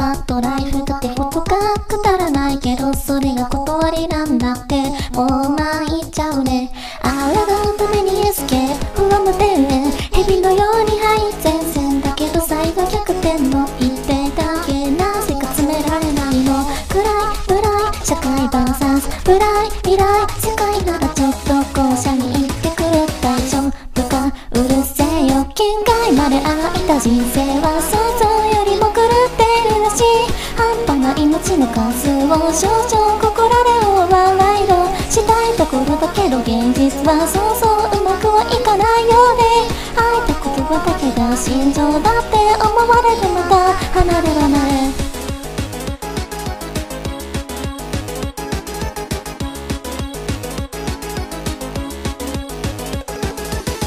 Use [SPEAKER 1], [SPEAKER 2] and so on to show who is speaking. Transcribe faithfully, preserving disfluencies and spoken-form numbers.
[SPEAKER 1] バッドライフだってことがくだらないけど、それが断りなんだってもう参っちゃうね。抗うためにエスケープフロムデルへ、蛇のようにはい前線だけど最後逆転の一手だけ、なぜか詰められないの。暗い暗い社会バーサス暗い未来世界ならちょっと校舎に行ってくる。大丈夫かうるせえよ、限界まで空いた人生は想像よりも狂ってるらしい。半端な命の数を少々心でオーバーライドしたいところだけど、現実はそうそううまくはいかないようで、会いた言葉だけが心情だって思われてまた離れ